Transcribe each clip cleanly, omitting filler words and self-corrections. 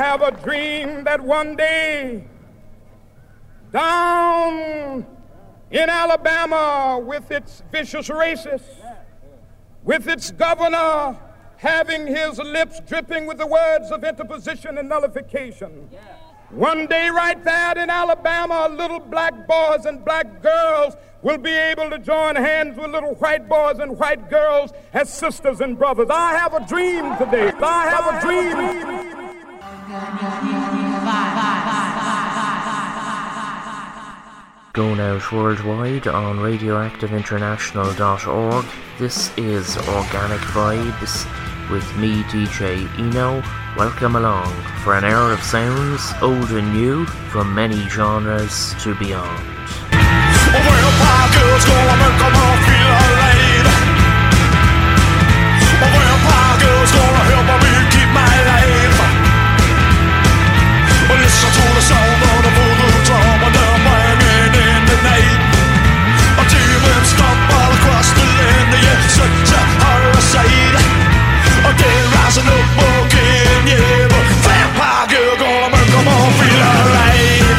have a dream that one day down in Alabama, with its vicious racists, with its governor having his lips dripping with the words of interposition and nullification. One day right there in Alabama, little black boys and black girls will be able to join hands with little white boys and white girls as sisters and brothers. I have a dream today. I have a dream. Going out worldwide on radioactiveinternational.org. This is Organic Vibes with me, DJ Eno. Welcome along for an hour of sounds, old and new, from many genres to beyond. Vampire girl's gonna make them all feel alright. Vampire girl's gonna help me keep my life. Listen to the sound of the voodoo drum and they're banging in the night. A demon stomp all across the land, yeah, such a horror sight. They're rising up again, yeah, but vampire girl gonna make them all feel alright.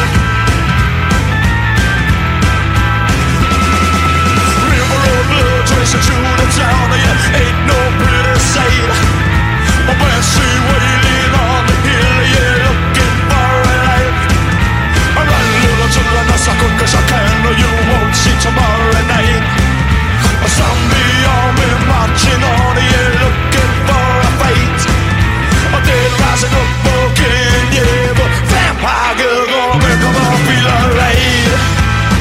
Racing through the town, yeah, ain't no pretty sight. A banshee wailing on the hill, yeah, looking for a light. I run little children as I quick as I can, or you won't see tomorrow night. A zombie army marching on, yeah, looking for a fight. They're rising up again, yeah, but vampire girl gonna make them all feel alright.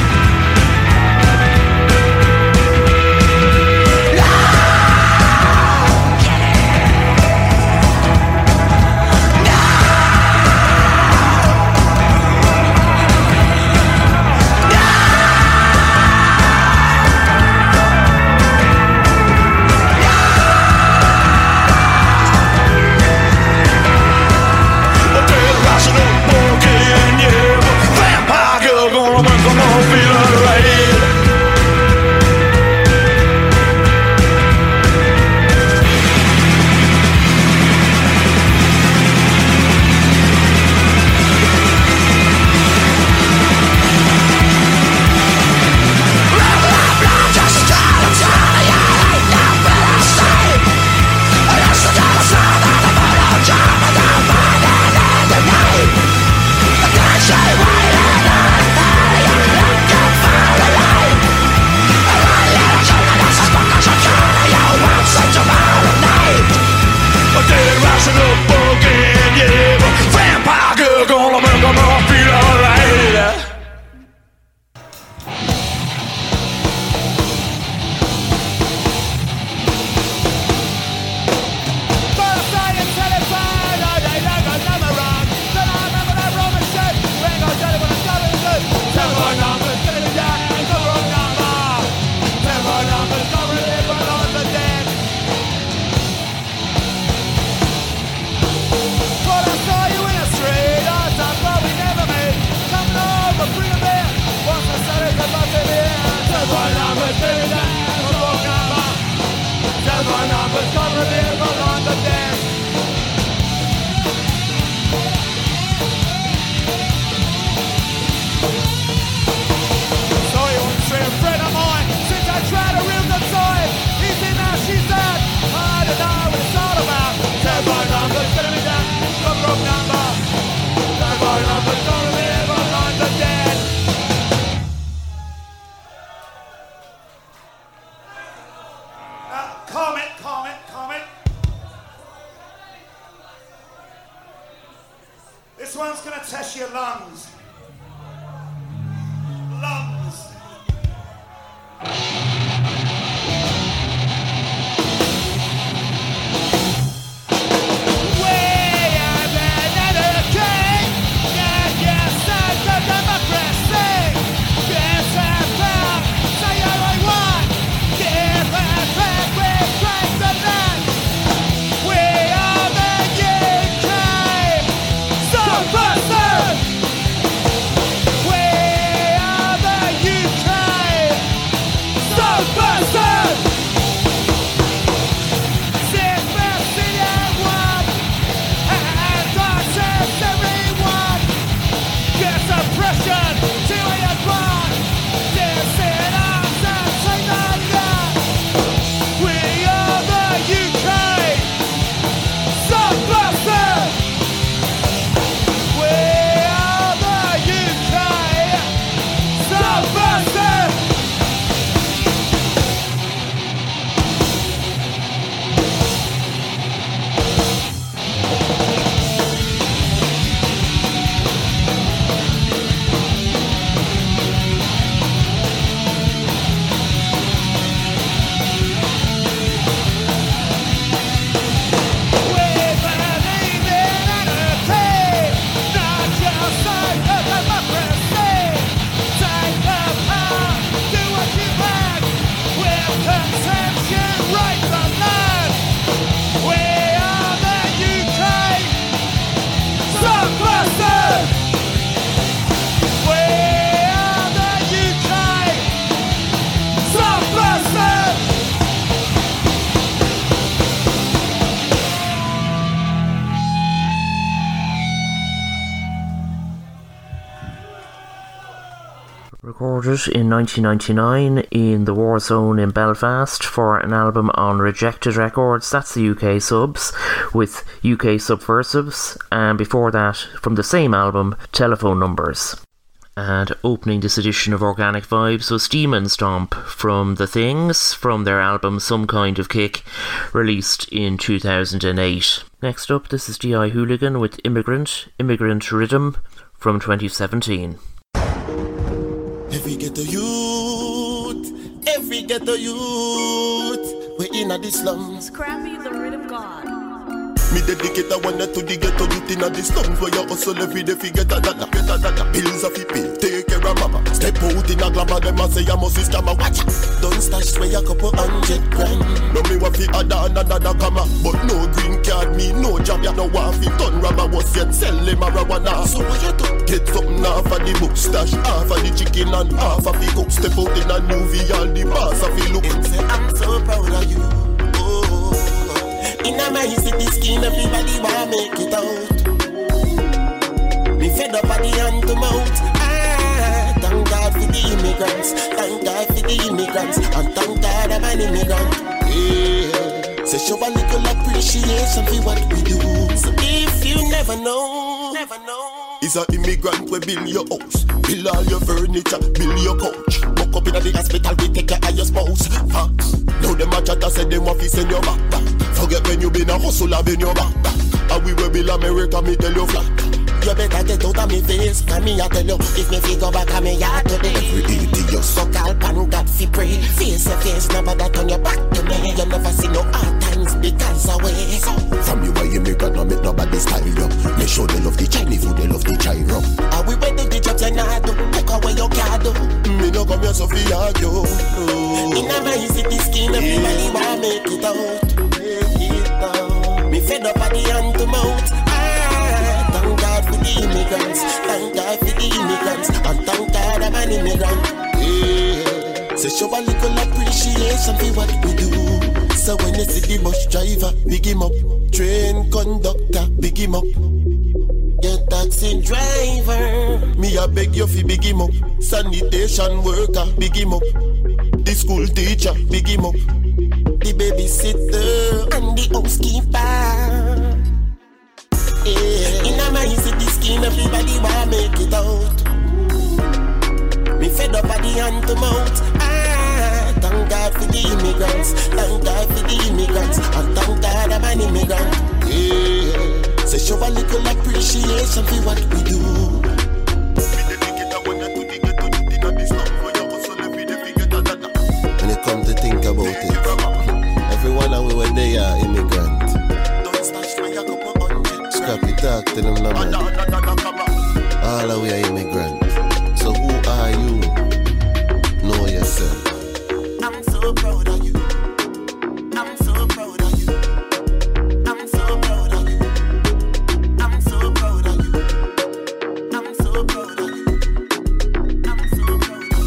This one's gonna test your lungs. Lungs. We are the Recorded in 1999 in the War Zone in Belfast for an album on Rejected Records. That's the UK subs with UK Subversives, and before that, from the same album, Telephone Numbers. And opening this edition of Organic Vibes was Demon Stomp from The Things, from their album Some Kind of Kick, released in 2008. Next up, this is D.I. Hooligan with Immigrant Rhythm from 2017. Every ghetto youth, we're in the slums. Scrappy the rhythm god. Me dedicate a one to the ghetto youth in the slums where you hustle every day fi get a dollar. Pills of pill, take care of mama. Step out in a glamour, them a say you must is scammer. Watch out, don't stash where you couple $100,000. No me want fi add another comma, but no green card, me no job. You no want fi done robber, was yet sell them marijuana. So what you do? Get something off of the book, stash half of the chicken and half of the cook. Step out in a movie, all the boss of the look. I'm so proud of you. In a my city scheme, everybody wanna make it out. Me fed up at the hand to mouth. Thank God for the immigrants. Thank God for the immigrants. And thank God I'm an immigrant. Yeah. So show a little appreciation for what we do. So if you never know, is an immigrant we build your house, build all your furniture, build your couch. Walk up in the hospital, we take care of your spouse. Facts. Now them a chat and say them want to send your back. Forget when you been a hustler, been your back. And we will build America, me tell you flat. You better get out of me face, cause me a tell you, if me fi go back a me yard today. Every idiot suck all pan God fi pray. Face to face, nobody turn your back to me. You never see no hard times because away. From you a immigrant, no make nobody style you. Make sure they love the Chinese food, they love the gyro. Are we ready the jobs and I do? Take away your card. Me no come here so fi argue. In a my city scheme, everybody wanna make it out. Me fed up at the hand to mouth. Thank God for the immigrants. Thank God for the immigrants. And thank God I'm an immigrant. Yeah. So show a little appreciation for what we do. So when you see the bus driver, big him up. Train conductor, big him up. Your taxi driver, me a beg you fi big him up. Sanitation worker, big him up. The school teacher, big him up. The babysitter and the housekeeper. Yeah. In a my city scheme, everybody wanna make it out. Me fed up at the hand to mouth. Thank God for the immigrants. Thank God for the immigrants. And thank God I'm an immigrant. Yeah. So show a little appreciation for what we do. When it comes to think about it, everyone away when they are immigrant. Scrappy talk to them no man. All of we are immigrant. So who are you? Know yourself. I'm so proud of you. I'm so proud of you. I'm so proud of you. I'm so proud of you. I'm so proud of you. I'm so proud of you.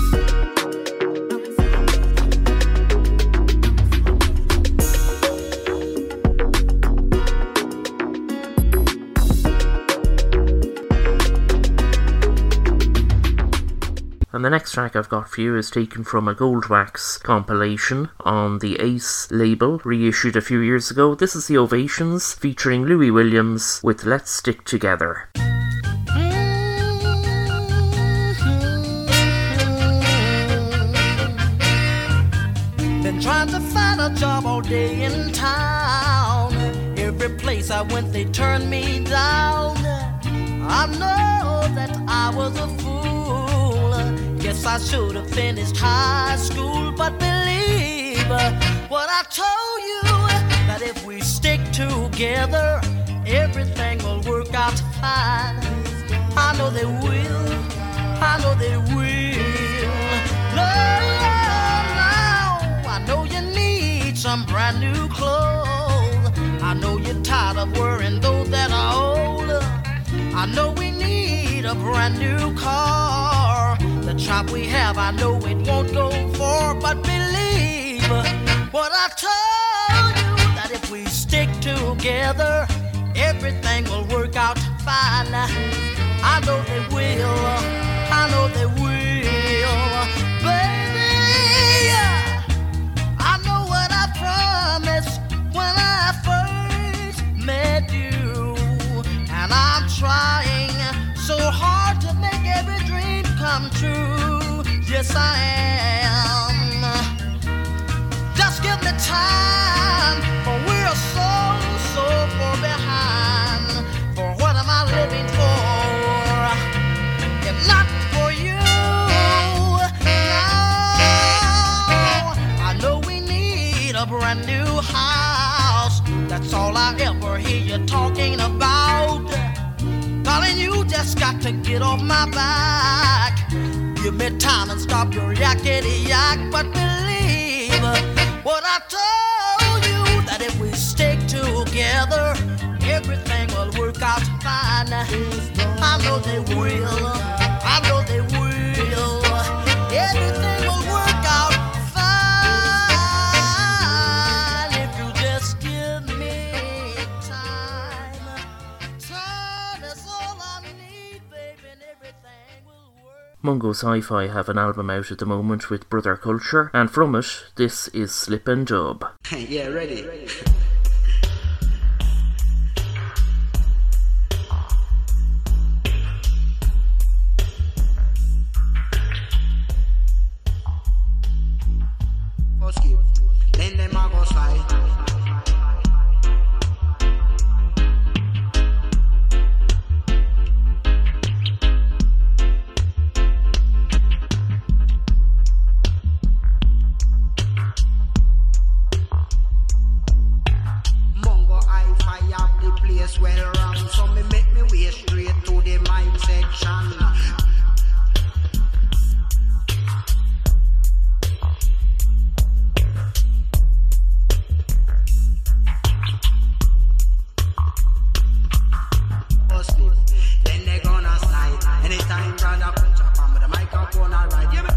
And the next track I've got for you is taken from a Goldwax compilation on the Ace label, reissued a few years ago. This is The Ovations, featuring Louis Williams with Let's Stick Together. Been trying to find a job all day in town. Every place I went, they turned me down. I know that I was a fool. Guess I should have finished high school, but believe what I told you, that if we stick together, everything will work out fine. I know they will. I know they will. Now, I know you need some brand new clothes. I know you're tired of wearing those that are old. I know we need a brand new car. The job we have, I know it won't go far, but believe what I told you, that if we stick together, everything will work out fine. I know they will. I know they will. trying so hard to make every dream come true. Yes, I am. Just give me time, for we're so far behind. For what am I living for, if not for you? Now, I know we need a brand new house. That's all I ever hear you talking about. Darling, you just got to get off my back. Give me time and stop your yakety-yak. But believe what I told you, that if we stick together, everything will work out fine. I know they will. I know they will. Everything will work out fine if you just give me time. Time is all I need, baby, and everything will work. Mungo Sci-Fi have an album out at the moment with Brother Culture, and from it, this is Slip and Dub. Yeah, ready. Then them a go slide. Mungo I fire up the place well ram, so me make me way straight to the mime section. Then they gonna slide. Anytime brother punch up on the microphone, alright. Yeah,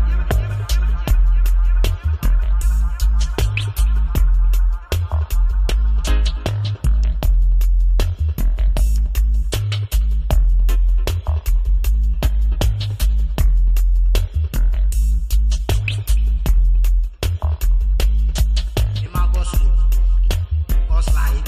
him a go slip, go slide.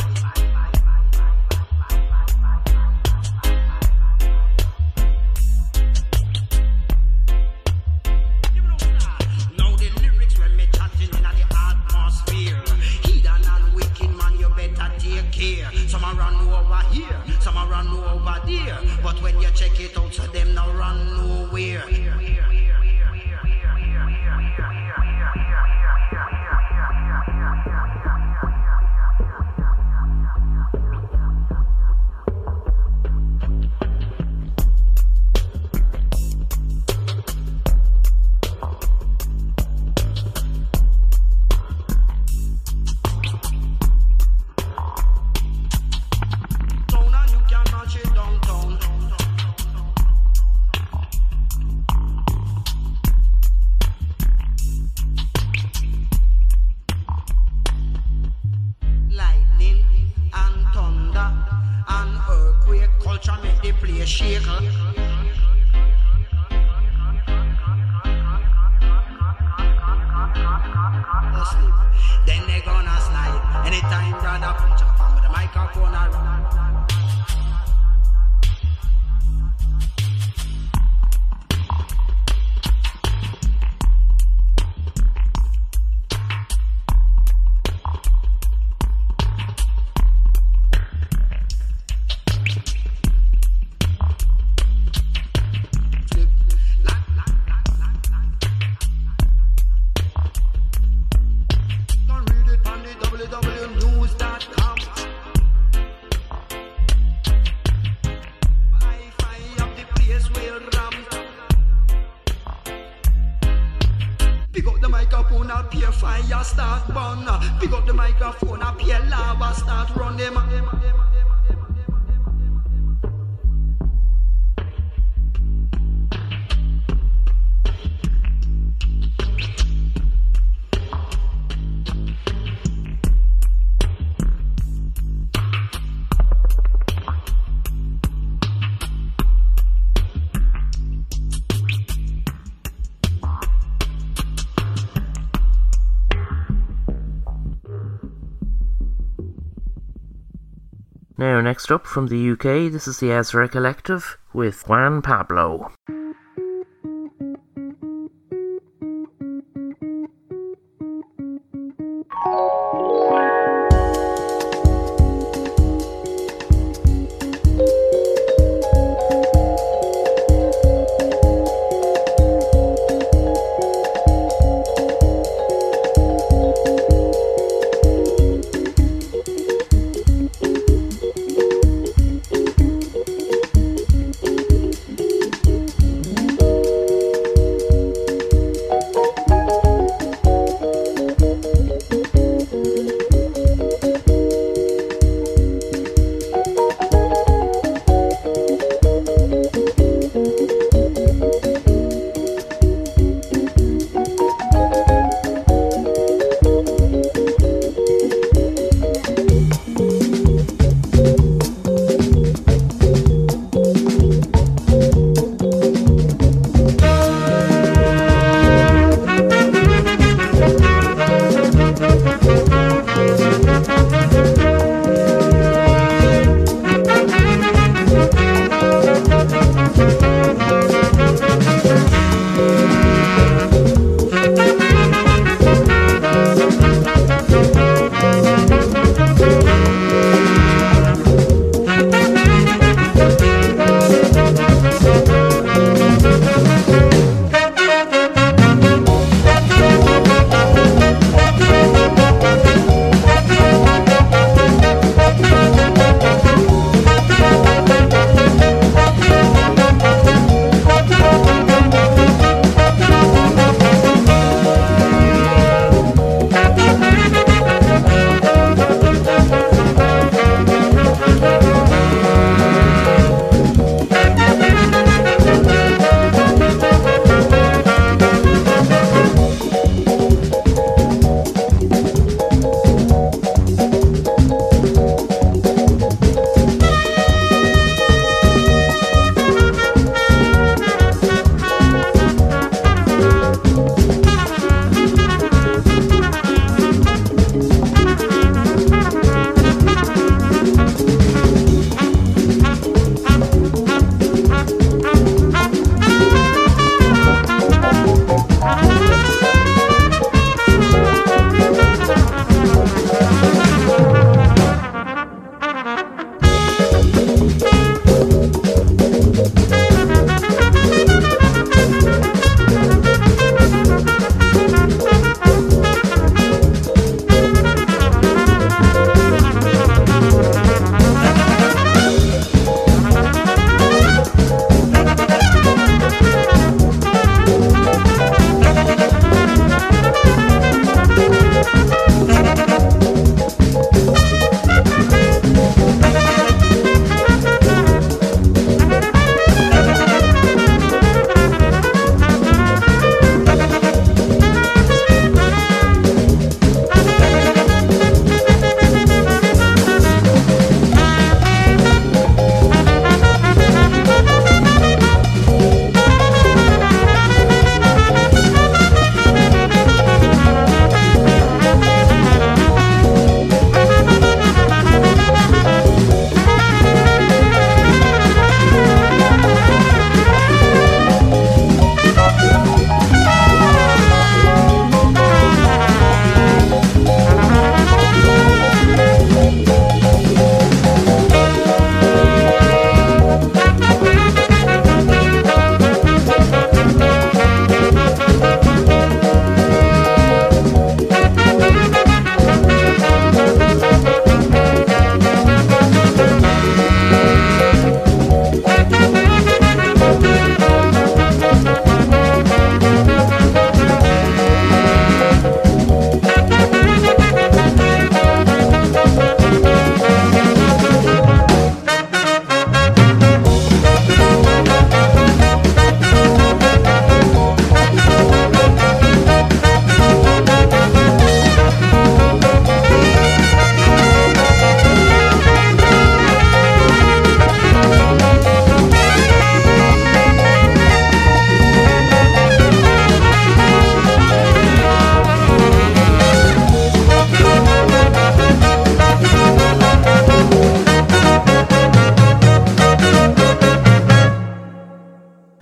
Now the lyrics when me chatting in the atmosphere. Heathen and wicked man, you better take care. Some a run over here, some a run over there. But when you check it out, so them no run nowhere. Down and you can march it downtown. Lightning and thunder and earthquake, culture make the place shake. Asleep. Then they gonna slide. Anytime brother punch up on the microphone, alright. Flip. Don't read it on the www.news.com. Wi-Fi up the place where ram. Pick up the microphone, I'll peer fire start burn. Pick up the microphone, I'll peer lava start run them. Now, next up from the UK, this is the Ezra Collective with Juan Pablo.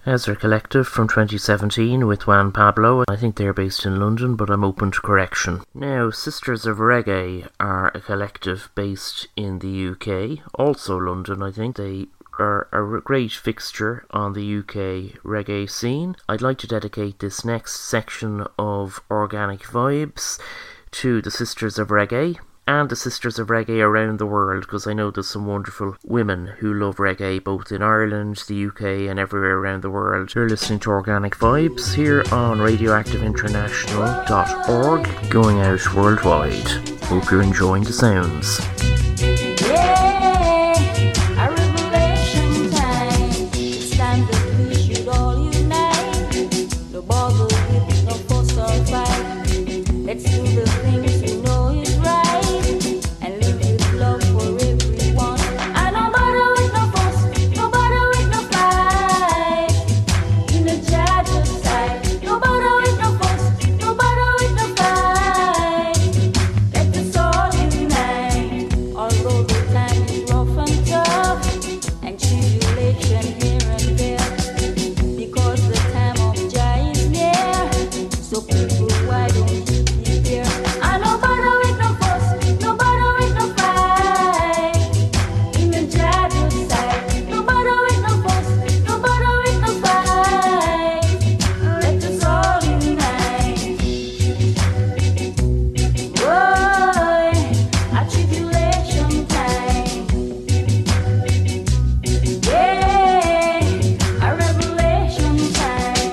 Hazard Collective from 2017 with Juan Pablo. I think they're based in London, but I'm open to correction. Now, Sisters of Reggae are a collective based in the UK, also London, I think. They are a great fixture on the UK reggae scene. I'd like to dedicate this next section of Organic Vibes to the Sisters of Reggae and the Sisters of Reggae around the world, because I know there's some wonderful women who love reggae both in Ireland, the UK and everywhere around the world. You're listening to Organic Vibes here on radioactiveinternational.org, going out worldwide. Hope you're enjoying the sounds. Let's do the things we know is right and live with love for everyone. And no matter with no fuss, no matter with no fight, in the judge's side. No matter with no fuss, no matter with no fight, let us all unite. Although the time is rough and tough and tribulation here and there, because the time of joy is near. So people, why don't you? And no matter with no fuss, no matter with no fight, in the judge's side. No matter with no fuss, no matter with no fight, let us all unite. Boy, a tribulation time, yeah, a revelation time.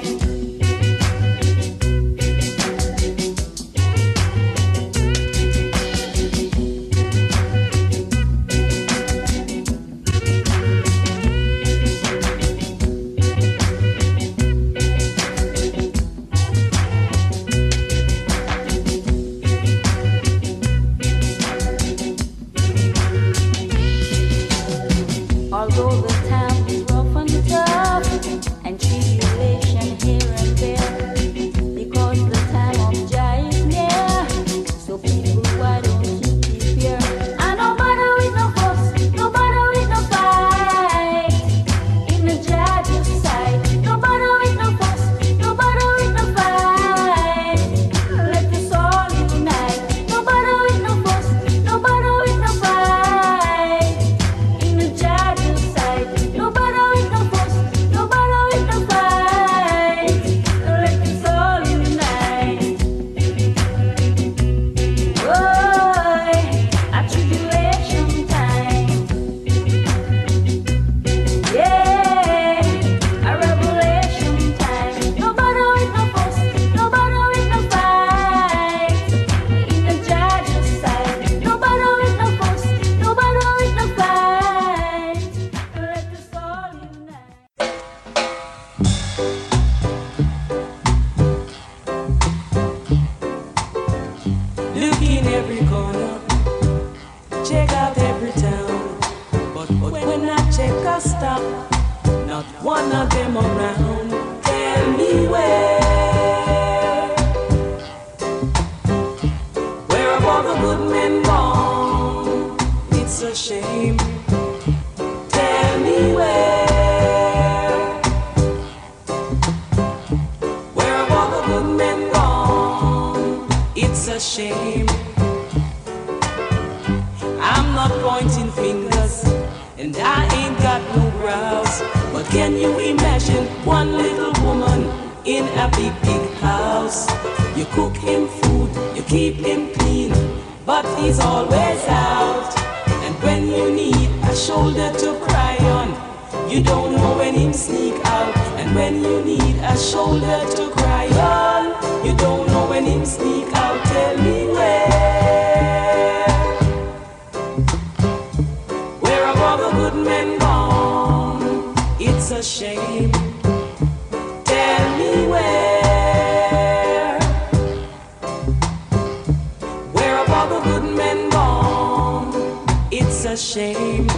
Although the time is rough and tough and tribulation here and there, because the time of joy is near. So people, why don't you keep here? And no matter with no fuss, no matter with no fight, in the judge's side. No matter with no fuss, no matter with no fight, let us all unite. No matter with no fuss, no matter with no fight, in the judge's side. No matter with no fuss, no matter with no fight, let us all unite. Boy, a tribulation time, yeah, a revelation time. No matter with no fuss, no matter with no fight, in the judge's side. No matter with no fuss, no matter with no fight, let us all unite. Look in every corner, check out every town. But when I check a stop, not one of them around. Tell me where have all the good men gone? It's a shame. Tell me where have all the good men gone? It's a shame. I'm not pointing fingers, and I ain't got no brows. But can you imagine one little woman in a big, big house? You cook him food, you keep him clean, but he's always out. And when you need a shoulder to cry on, you don't know when him sneak out. And when you need a shoulder to cry on, you don't know when him sneak out. Tell me where have all the good men gone? It's a shame. Tell me where have all the good men gone? It's a shame.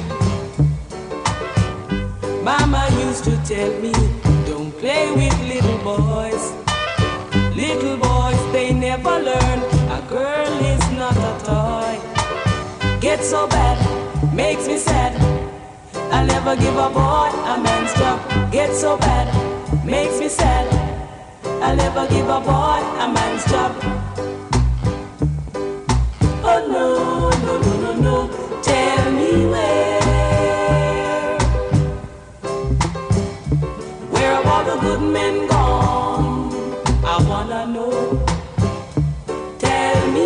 Mama used to tell me, don't play with little boys. Little boys, they never learn. A girl is not a toy. Get so bad, makes me sad. I'll never give a boy a man's job. Get so bad, makes me sad. I'll never give a boy a man's job. Oh no, no, no, no, no. Tell me where have all the good men gone? I wanna know. Tell me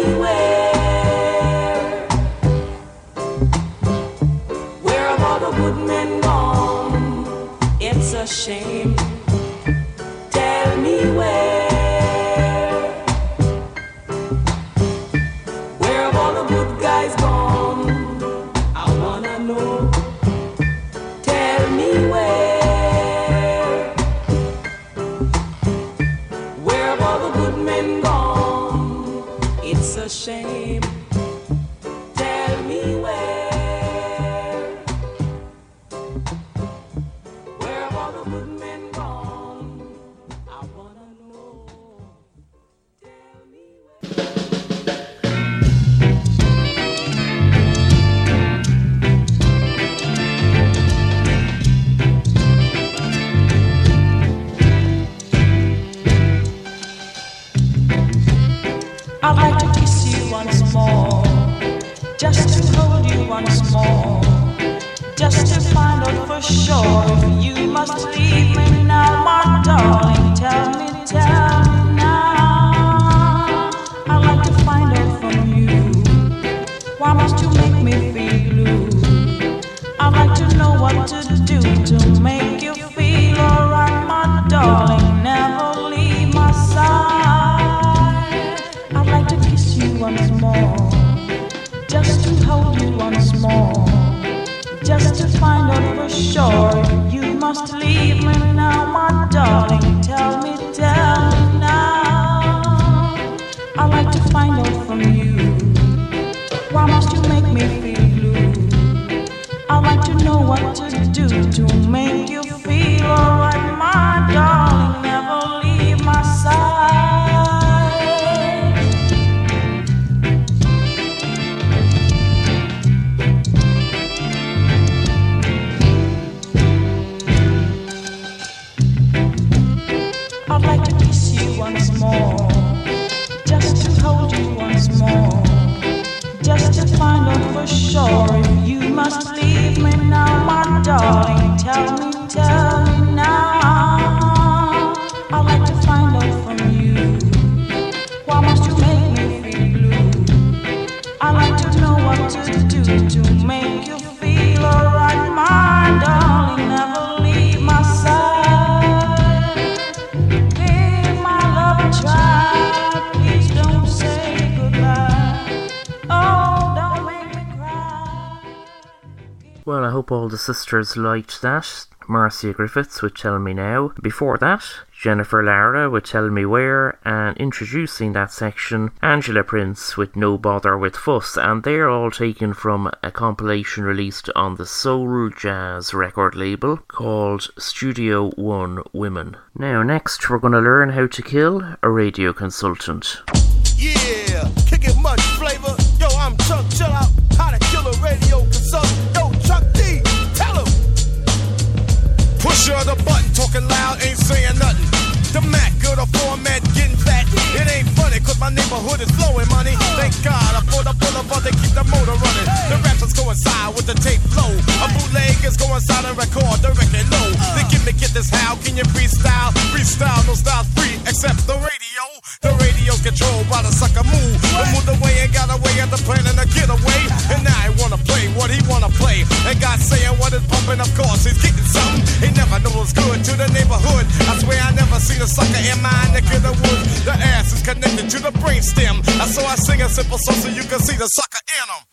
where have all the good men gone? It's a shame. Tell me where have all the good guys gone? I wanna know. Tell me where have all the good men gone? It's a shame. Tell me where have all the good men gone? I wanna know. Tell me I'd like to kiss you once more, just to hold you once more, just to find out for sure if you must leave me now, my darling. Tell me now. I'd like to find out from you, why must you make me feel blue? I'd like to know what to do to make you feel alright, my darling. Never leave my side. I'd like to kiss you once more, just to hold you once more, just to find out for sure if you must leave me now, my darling. Tell me now. I'd like to find out from you, why must you make me feel blue? I'd like to know what to do to make you feel alright, my darling. Never leave my side. I'd like to kiss you once more, just to hold you once more, just to find out for sure if you must leave me now, my darling. Tell me now. I'd like to find out from you, why must you make me feel blue? I'd like to know what to do to make you feel alright, my darling. Never leave my side. Give my love a try. Please don't say goodbye. Oh, don't make me cry. Well, I hope all the sisters liked that. Marcia Griffiths with Tell Me Now. Before that, Jennifer Lara with Tell Me Where, and introducing that section, Angela Prince with No Bother with Fuss, and they're all taken from a compilation released on the Soul Jazz record label called Studio One Women. Now next we're going to learn how to kill a radio consultant. Yeah, kicking much flavor. Yo, I'm Chuck, chill out. How to kill a radio consultant. Yo, Chuck D, tell him. Push the button, talking loud, ain't saying nothing. The Mac, good a format, getting fat. It ain't funny, cause my neighborhood is flowing money. Thank God, I bought a boulevard to keep the motor running. The rappers coincide with the tape flow. A bootleg is coincide and record the record low. The gimmick, get this how, can you freestyle? Freestyle, no style free, except the radio. The radio's controlled by the sucker move. But moved away and got away at the plan and a getaway. And now I wanna play what he wanna play. And God saying what is pumping, of course, he's getting something. He never knew it was good to the neighborhood. I swear I never seen a sucker in my neck of the woods. The ass is connected to the brainstem. So I sing a simple song so you can see the sucker in him.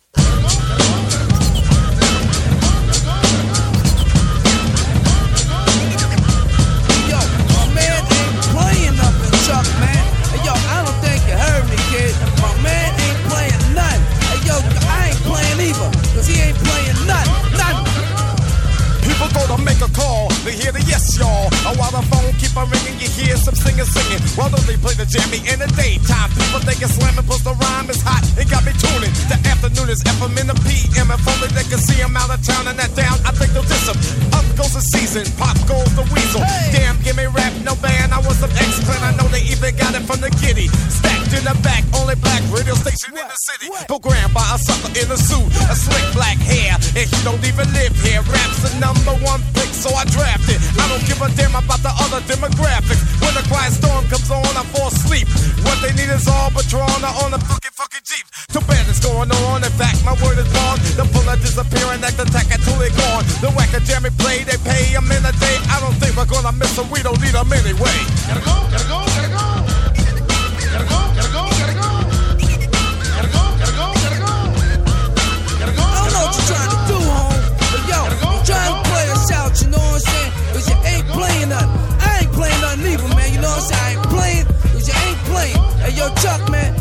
Yo, my man ain't playing nothing, Chuck, man. Hey, yo, I don't think you heard me, kid. My man ain't playing nothing. Hey, yo, I ain't playing either, cause he ain't playing nothing. People go to make a call, they hear the yes, y'all. While the phone keep on ringing, you hear some singers singing. Why don't they play the jammy in the daytime? People think it's slamming, plus the rhyme is hot. It got me tuning. The afternoon is FM in the PM. If only they can see him out of town and that down, I think they'll diss him. Up goes the season, pop goes the weasel. Hey. Damn, give me rap no band, I was some X-Clan. I know they even got it from the kitty. Stacked in the back, only black radio station in the city. Programmed by a sucker in a suit, a slick black hair, and he don't even live here. Rap's the #1 pick, so I drafted. I don't give a damn about the other demographics. When the quiet storm comes on, I fall asleep. What they need is all Patron on the fucking Jeep. Too bad it's going on. In fact, my word is bond. The bullet disappearing at the tack until they gone. The whacker jammy play, they pay him in a day. I don't think we're gonna miss them. We don't need them anyway. Gotta go, gotta go, gotta go. Gotta go, gotta go, gotta go. Gotta go, gotta go, gotta go. Gotta go. I don't know what you're trying to do, home. But yo, I'm trying to play us out, you know what I'm saying? Cause you ain't playing nothing. I ain't playing nothing either, man. You know what I'm saying? I ain't playing cause you ain't playing. Hey, yo, Chuck, man.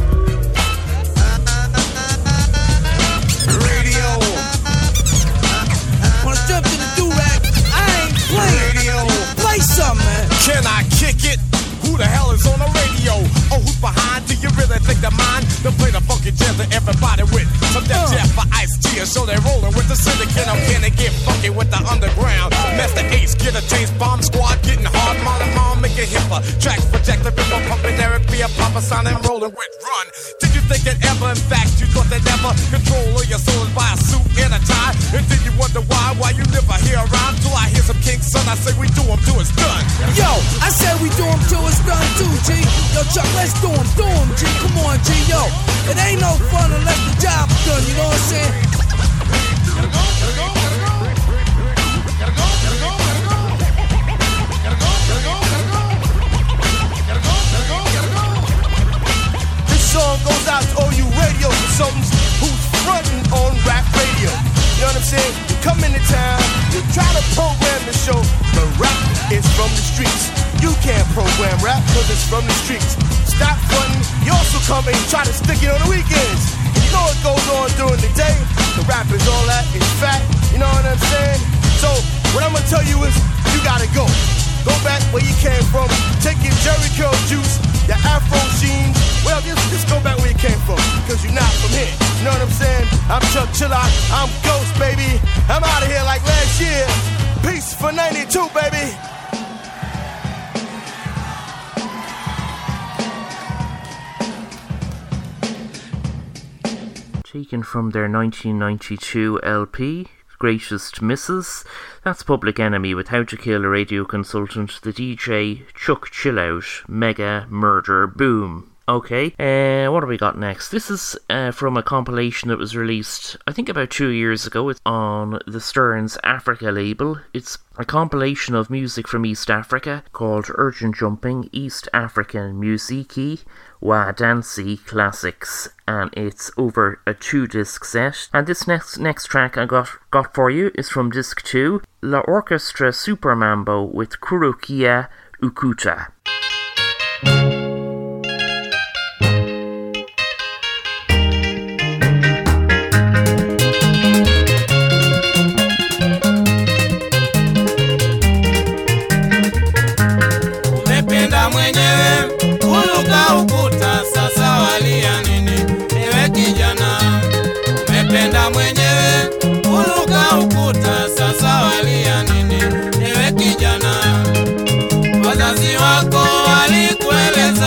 Radio. Wanna jump to the do-rag? I ain't playing. Radio. Play something, man. Can I kick it? Who the hell is on the radio? Oh, who's behind? Do you really think they're mine? To play the funky jazz that everybody with. From Def Jam for Ice-T, so they're rolling with the syndicate. I'm gonna get funky with the underground. Master Ace, get a taste. Bomb Squad, getting hard. Mom, make it hipper. Tracks projected, people pumping Eric B. A Papa Son and rolling with Run. Did you think that ever? In fact, you thought that never. Control of your soul is by a suit and a tie. And then you wonder why you never hear around. Till I hear some King Son, I say we do them till it's done. Yo, I said we do them till it's done too, G. Yo, Chuck, let's do them, G. Come on, G, yo. It ain't no fun unless the job's done, you know what I'm saying? Gotta go, gotta go, gotta go. Gotta go, gotta go, gotta go. Gotta go, gotta go, gotta go. Gotta go, gotta go, gotta go. This song goes out to all you radio consultants who's fronting on rap radio. You know what I'm saying? You come into town, you try to program the show, but rap is from the streets. You can't program rap cause it's from the streets. Stop fronting, you also come and try to stick it on the weekends. And you know what goes on during the day? The rap is all that, it's fat, you know what I'm saying? So, what I'm gonna tell you is, you gotta go. Go back where you came from, take your Jerry Curl juice, your Afro jeans. Well, just go back where you came from, cause you're not from here. You know what I'm saying? I'm Chuck Chillock, I'm Ghost, baby. I'm out of here like last year. Peace for 92, baby. Taken from their 1992 LP, Greatest Misses. That's Public Enemy with How to Kill a Radio Consultant, the DJ Chuck Chillout, Mega Murder Boom. Okay, what have we got next? This is from a compilation that was released, I think about 2 years ago. It's on the Stearns Africa label. It's a compilation of music from East Africa called Urgent Jumping, East African Musici, Wa Dancy Classics, and it's over a 2-disc set. And this next track I got for you is from disc 2, La Orchestra Super Mambo with Kurukia Ukuta. Mwenyewe kuluka ukuta, sasa walia nini? Ewe kijana, umependa mwenyewe kuluka ukuta, sasa walia nini? Ewe kijana, wazazi wako walikueleza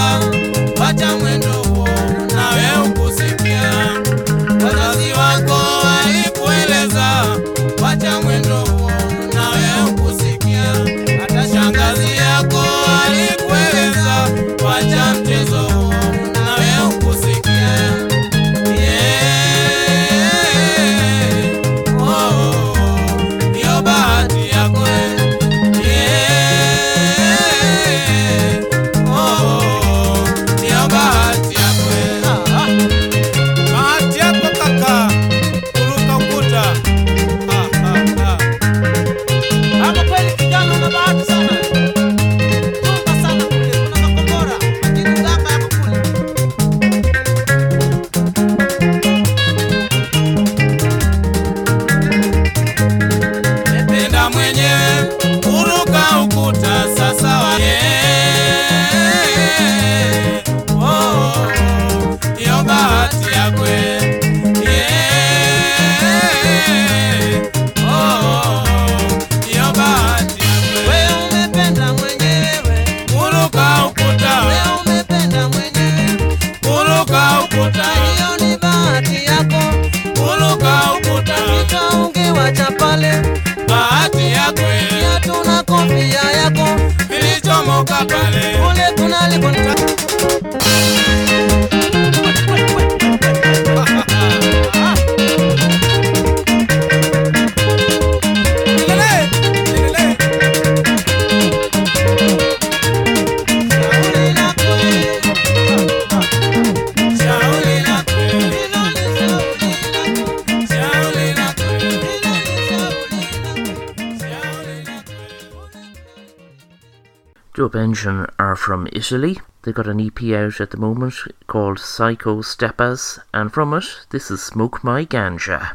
Dub Engine are from Italy. They got an EP out at the moment called Psycho Steppas, and from it, this is Smoke My Ganja.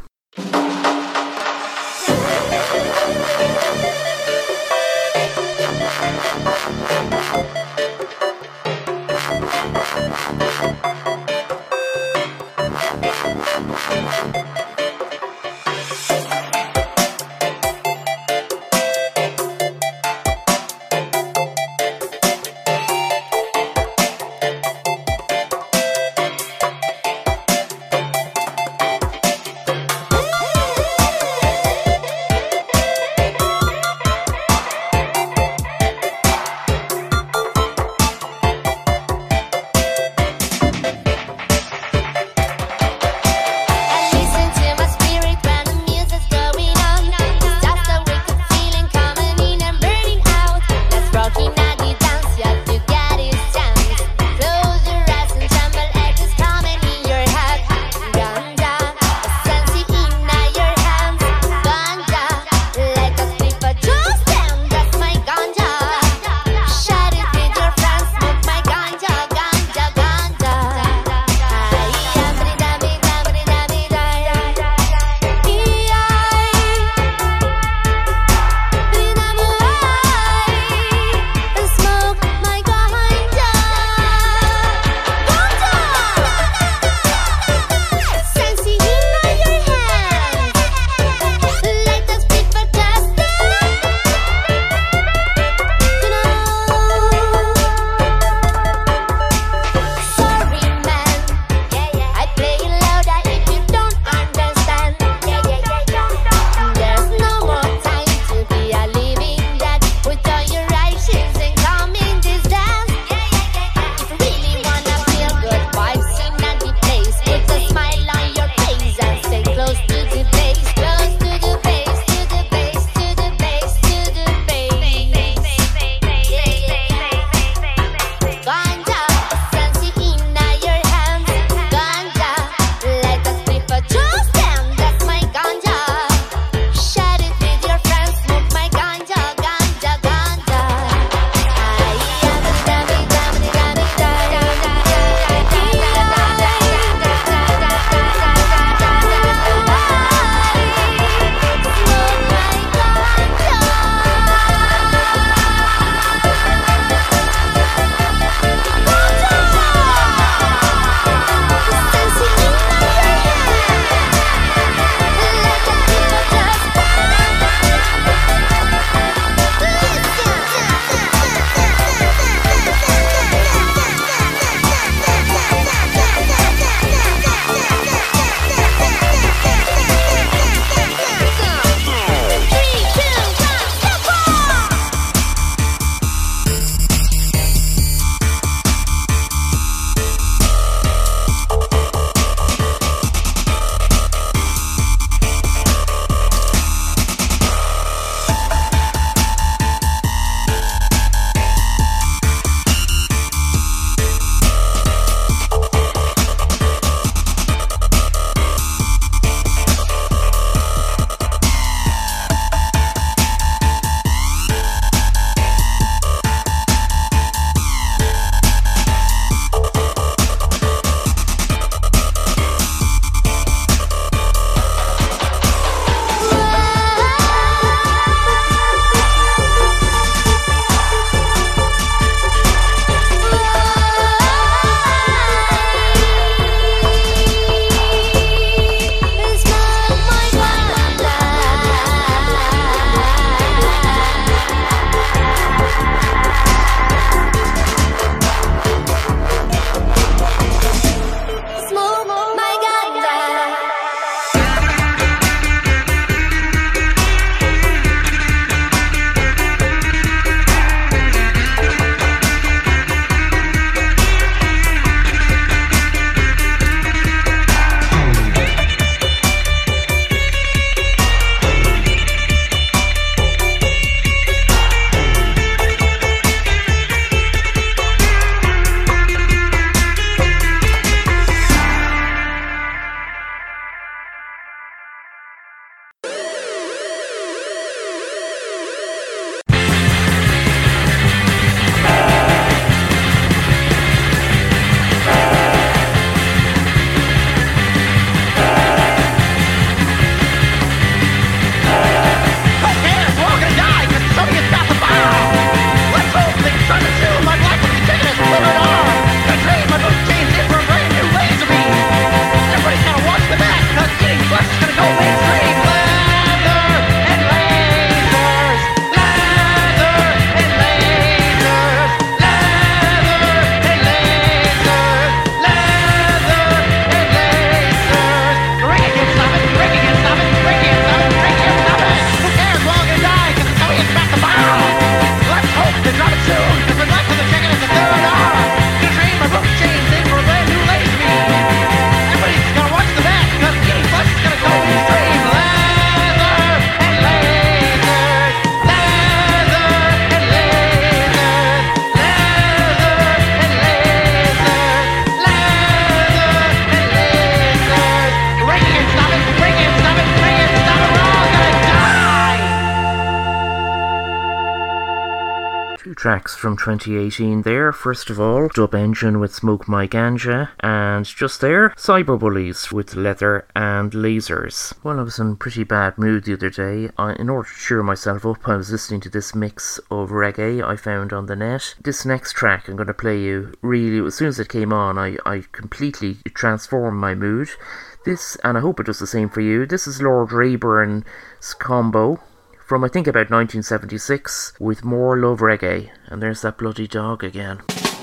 Two tracks from 2018 there. First of all, Dub Engine with Smoke My Ganja, and just there, Cyberbullies with Leather and Lasers. Well, I was in a pretty bad mood the other day. In order to cheer myself up, I was listening to this mix of reggae I found on the net. This next track I'm going to play you, really, as soon as it came on, I completely transformed my mood. This, and I hope it does the same for you, this is Lord Rayburn's combo from I think about 1976 with More Love Reggae, and there's that bloody dog again.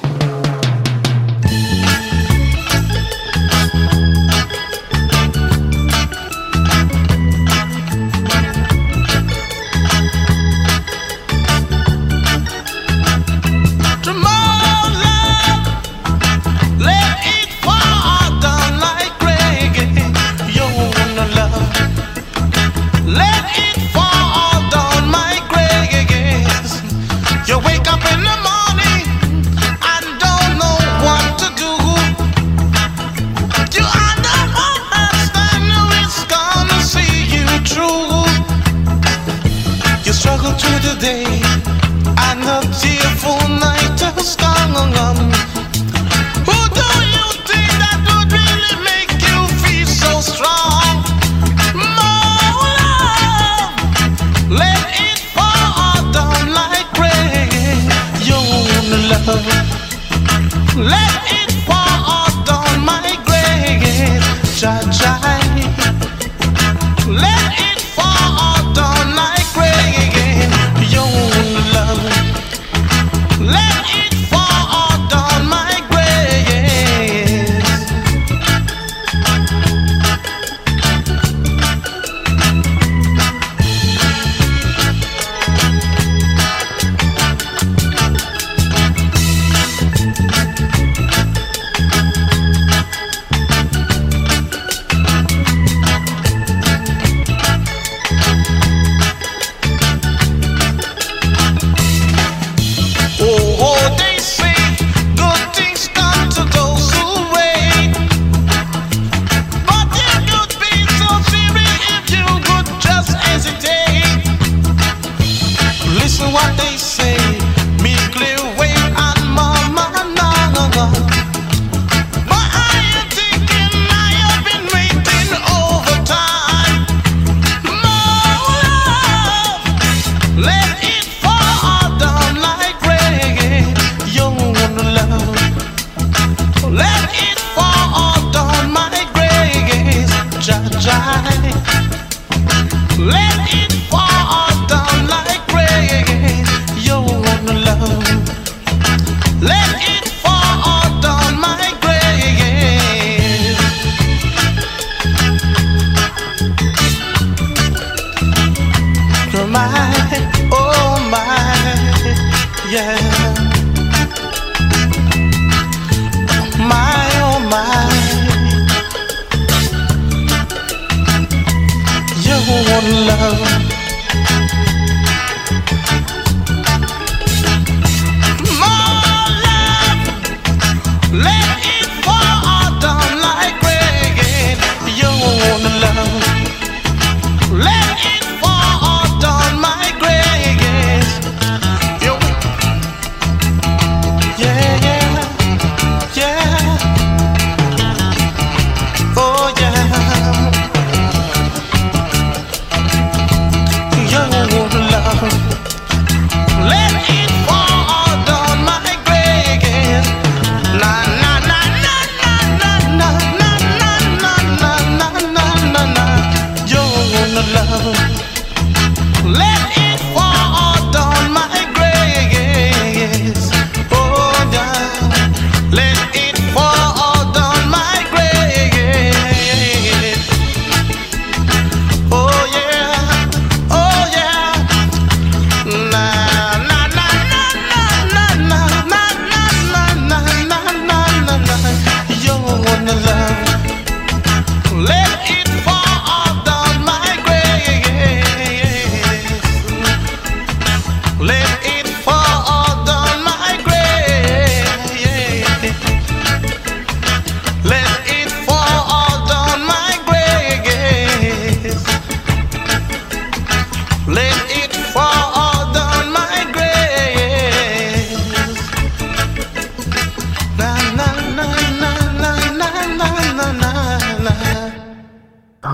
Day and the tearful night has come. Who do you think that would really make you feel so strong? More love, let it fall down like rain. Your love, let it fall down my grave. Cha-cha, let it fall down like rain. Let it fall down my grave. What they say, me clear way and mama no. But I am thinking I have been waiting over time. More love, let it fall down like rain. Your love, let it fall down my grace. Cha-cha, let it fall down like rain. Love, let it fall down my grave. My, oh my, yeah. My, oh my, your love. Let it fall down like rain. Your love, let it fall down my grace. Yeah, yeah, yeah. Oh yeah.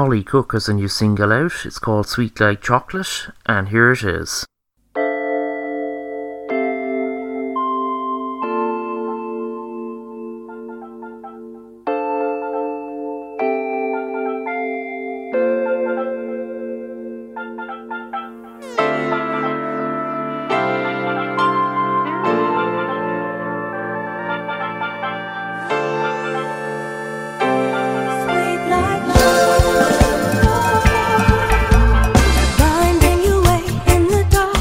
Molly Cook has a new single out. It's called Sweet Like Chocolate, and here it is. Blinding you away in the dark.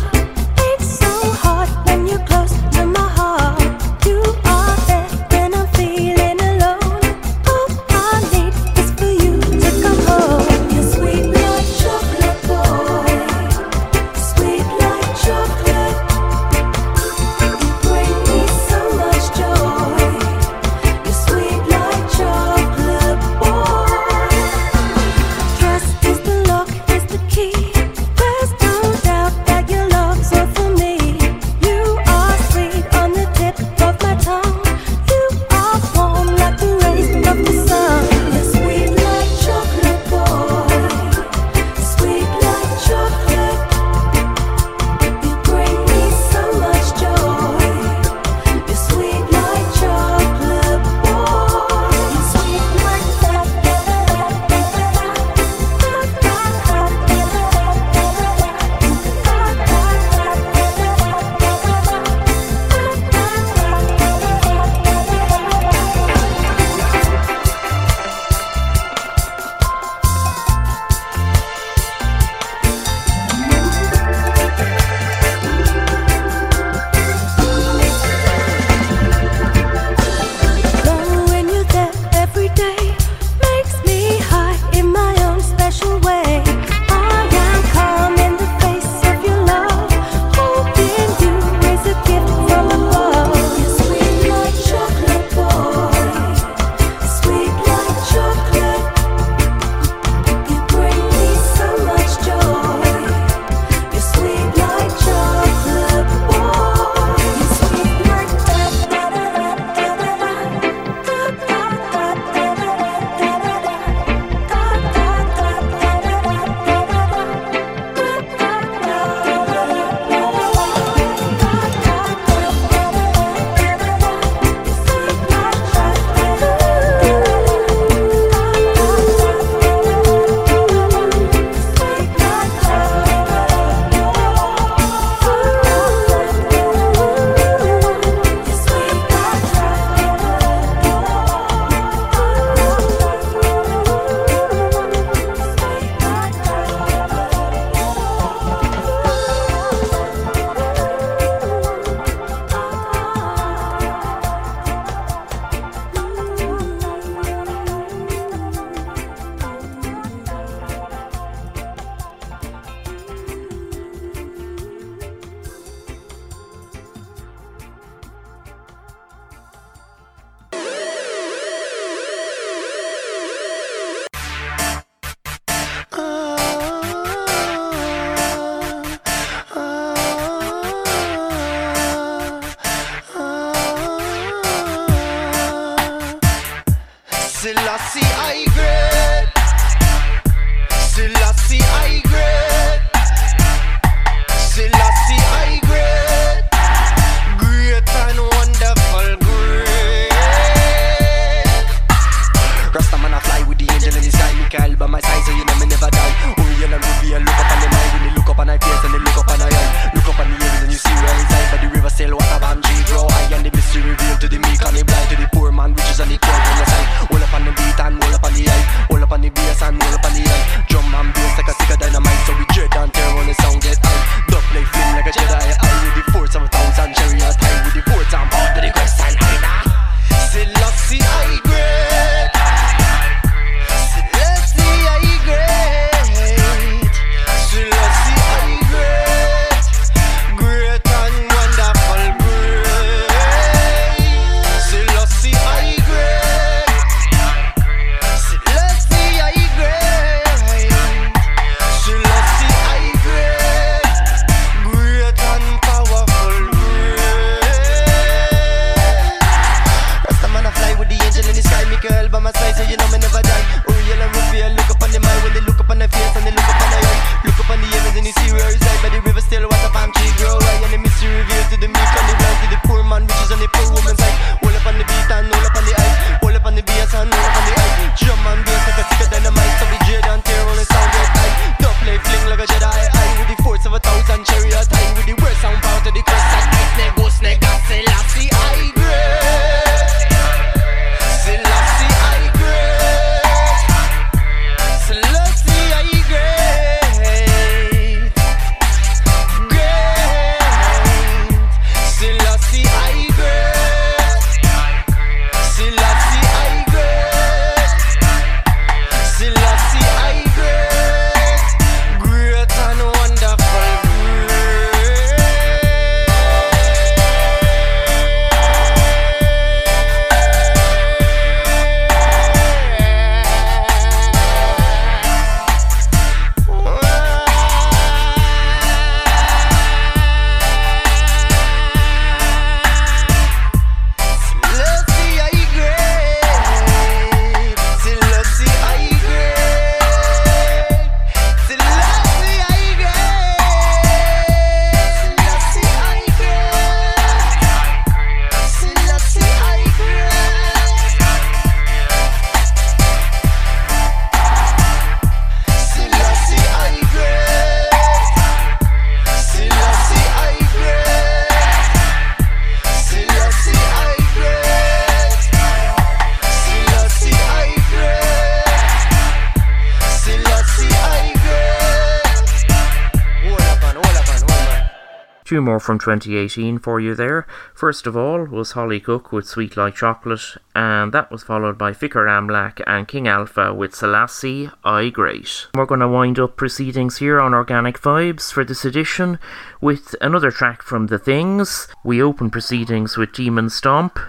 Two more from 2018 for you there. First of all was Holly Cook with Sweet Like Chocolate, and that was followed by Fikar Amlak and King Alpha with Selassie I Great. We're going to wind up proceedings here on Organic Vibes for this edition with another track from The Things. We open proceedings with Demon Stomp,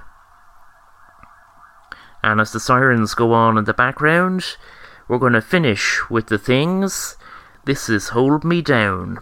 and as the sirens go on in the background, we're going to finish with The Things. This is Hold Me Down.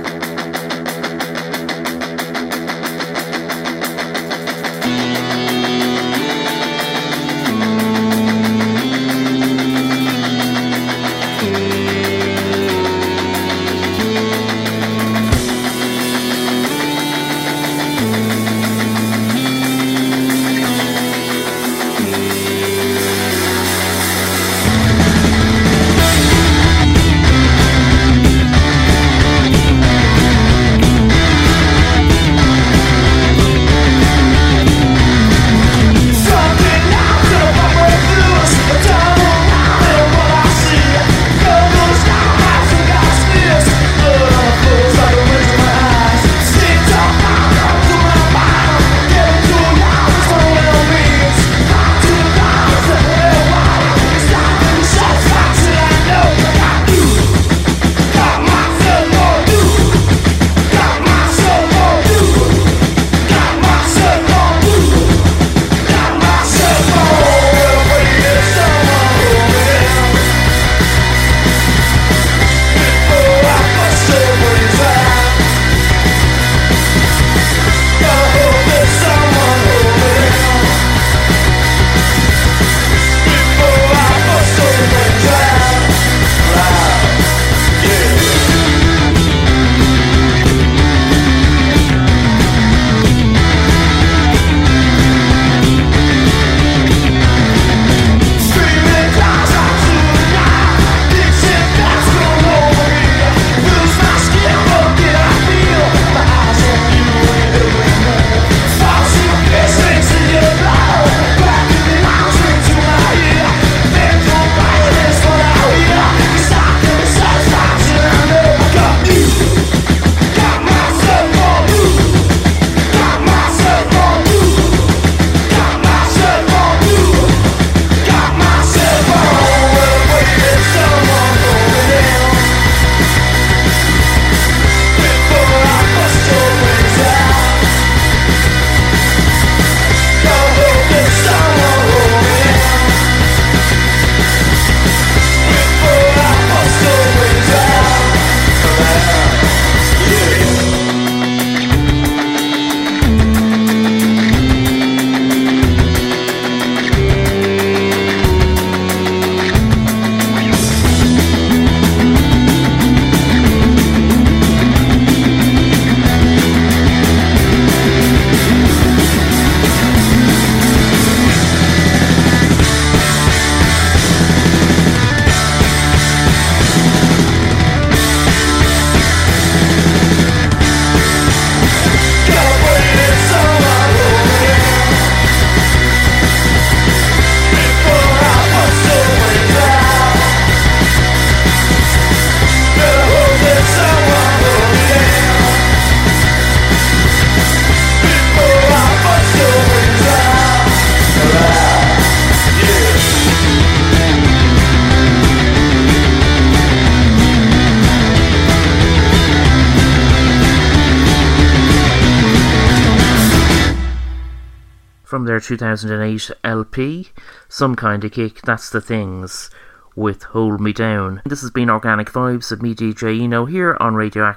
From their 2008 LP, Some Kind of Kick, that's The Things, with Hold Me Down. This has been Organic Vibes with me, DJ Eno, here on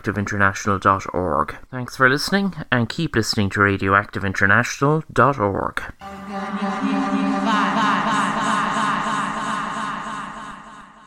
RadioactiveInternational.org. Thanks for listening, and keep listening to RadioactiveInternational.org.